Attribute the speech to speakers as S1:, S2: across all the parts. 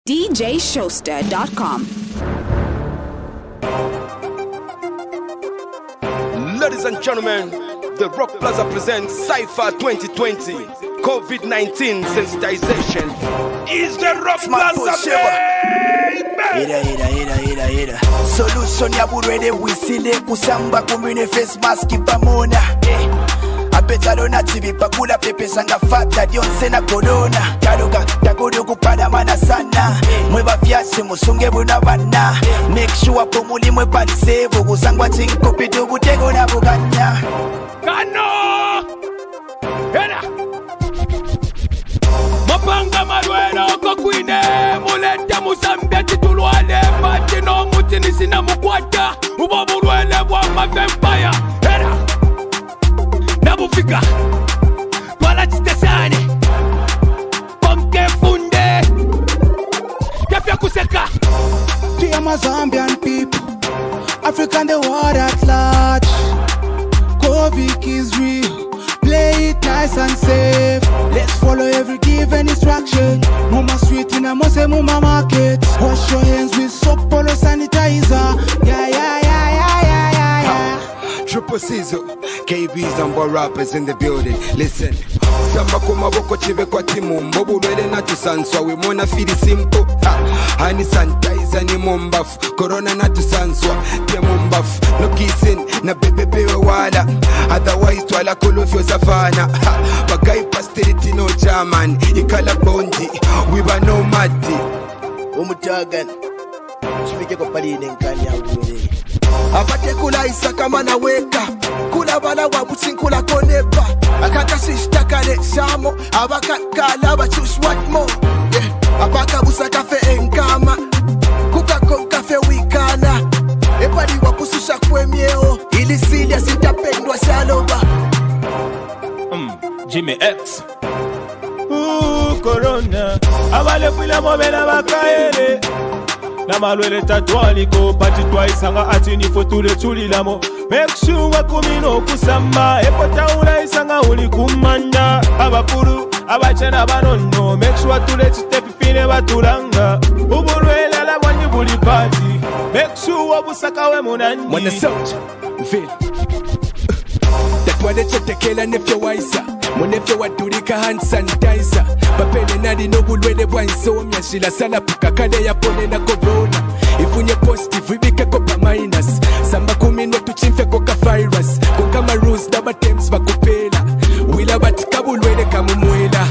S1: DJShowster.com.
S2: Ladies and gentlemen, the Rock Plaza presents Cypher 2020 COVID-19 sensitization. Is the Rock Plaza,
S3: Ira. Solution ya burede wisile kusamba kumine face mask pamona. Apetalo tibi pakula pepe sanga fata dionse na corona. Karuka takudu kupada mana sana. Mweba fiasi musunge buna bana. Make sure pomuli mwe palisevu kusangwa chinko pidu butego na buganya.
S2: Kano! Hera! Mapanga marwena oko kwine. Muleta musambia titulwale. Matino mutini sina mukwata. Ubaburwele wa mavempire. Hera! Nabufika Twala chitesane Pomke funde Kefya kuseka
S4: Dear my Zambian people, African the world at large, COVID is real, play it nice and safe. Let's follow every given instruction. Mama street in a mose mama market. Wash your hands with soap, polo sanitizer. Yeah.
S5: Triple Caesar, KBs and bar rappers in the building. Listen, Samba kuma boko chive kwa timu mbobu rwele na tusanswa. We mona fili simple. Hani sanitizer ni mombafu. Corona na tusanswa. Tia mombafu. No kissing na bebebewe wala. Otherwise twala kolofyo safana. Bagai pastility no German. Ikala bondi. We ba no mati.
S3: Umutagan. Chipike kwa pali nenkani ya uwele.
S5: Abate kula isa kama na weka. Kula bala wabutin kula konepa. Akaka sishta kale shamo. Abaka kala ba choose what more. Yeah. Abaka busa kafe enkama. Kuka kon kafe wikana. Epadi wapususha kwe mieo. Ili silia sitapendwa shaloba.
S2: Jimmy X Corona Abale pila mobela bakaele Na malwele tatualiko Pati twaisanga ati nifo tule tulilamo Make sure wakumino kusamba Epota ula isanga uli kumanda Abapuru, abachana banono Make sure tule chitepifine batulanga Ubulwele ala wanyi buli party Make sure wabusaka we munanyi
S5: Mwana sound, mfil Tatwale chetekela nefye waisa Munefye wadurika hand sanitizer Bapele nadi nobulwele bwanso Myashila sala puka kade ya pone na corona Ifunye positive ibike kopa minus Samba kumino tuchimfe koka virus Koka maroons daba temps bakupela Wila batika bulwele kamumwela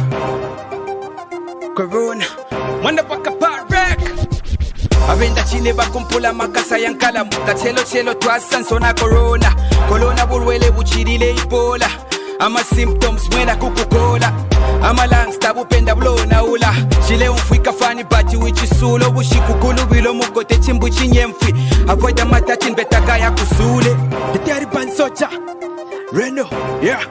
S3: Corona Mwanda paka parek Avenda chile bakumpula makasa yankala Muka chelo twasanso na corona Corona bulwele buchirile ipola Ama symptoms mwena kukukola Ama lungs tabupenda blona ula Chile umfwika fani bati wichisula Bushikukulu bilo mukote chimbu chinyemfwi Avoida matachin betaka ya kusule Tetari bansocha Reno, yeah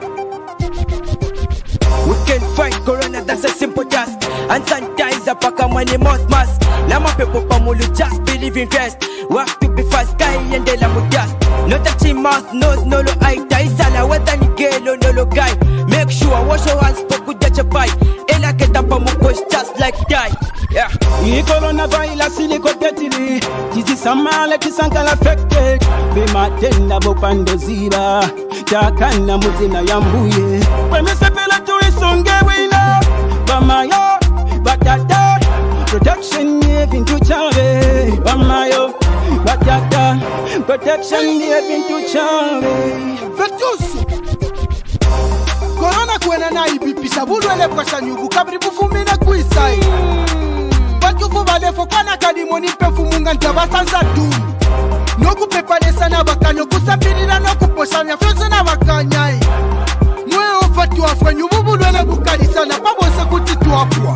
S3: We can fight corona, that's a simple task And sanitizer paka money mouth mask Lama pepo pamulu just believe in rest Work to be fast, guy and de la mudast No touching mouth, nose, no lo eye Taisala, weta ni gelo, no lo guy Make sure, wash your hands, poku dacha bite Ela keta pa mukosh just like die Yeah
S4: Ni coronavirus iliko tetili. Tizi samale kisankala affected. Bima tenda bopando ziba. Takana muzina yambuye. Weme sepela tuisonge wina. Bamayo, batata. Protection even to chave. Bamayo, batata. Protection even to chave.
S6: Vetusu Corona kwena na ibipisa bulwele bwasha nyubu kabri bufumine kuisai Batufu balefo kwana kadimoni pefu munga ntabasansa dumi Noku pepalesa na bakanyo kusapirira noku poshanya fyose na bakanyai Mwe ofatu afwe nyubu bulwele bukalisa na pabose kutituapwa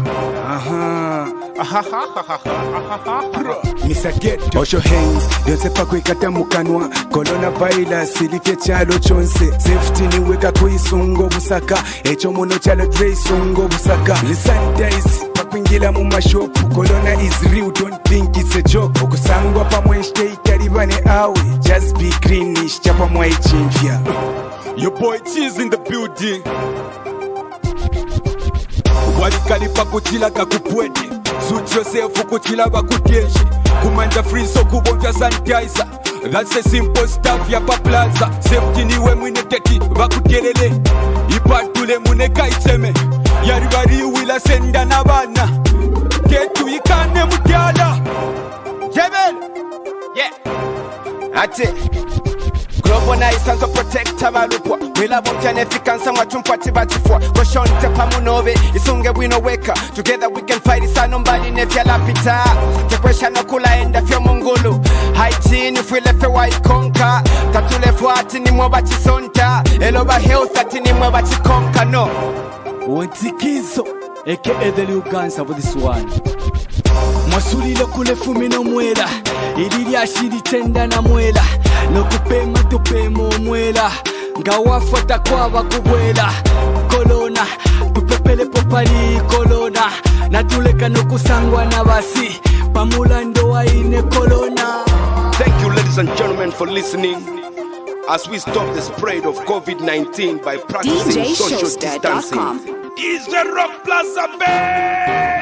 S5: Mr. Get wash your hands Yonse pa kwekata mukanwa Coronavirus ilifye chalo chonse Safety ni weka kuisungo busaka Echo muno chalo dreisungo busaka Sanitize pa kuingila mu mashopu Corona is real, don't think it's a joke Okusangwa pa mweshte ikaribane awe Just be greenish, chapa mwa ichimfya
S2: Your boy Cheese in the building Walikalipa kutila kakupwede
S5: Suit yourself ukutila bakutyeshi kumanja free so kubonja sanitizer. That's a simple stuff ya pa plaza. Safety niwe mwine teki bakutyelele ipatule muneka iteme yari bari wila senda nabana ketu ikane mutyala Jebel. Yeah, that's it. Global nice and protect abalupwa wila bomjane fikansa mwatumfati batifwa koshonte pamunobe isunge wino weka together we can fight isa mbali nefya lapita tekwesha nokula enda fyo mungulu hygiene fwilefe waikonka tatulefu ati nimwe bachisonta eloba health ati nimwe bachikonka no
S1: Wentikizo aka the Lugansa for this one Mwasulile kule fumi no mwela Ilili ashiri tenda na mwela Nokupema tupemo mwela Ngawafata kwa wakubwela Kolona tupepele popali kolona Natuleka nukusangwa na basi Pamula ndoa ine kolona.
S7: Thank you ladies and gentlemen for listening as we stop the spread of COVID-19 by practicing social distancing.
S2: Is the Rock Plaza Bay?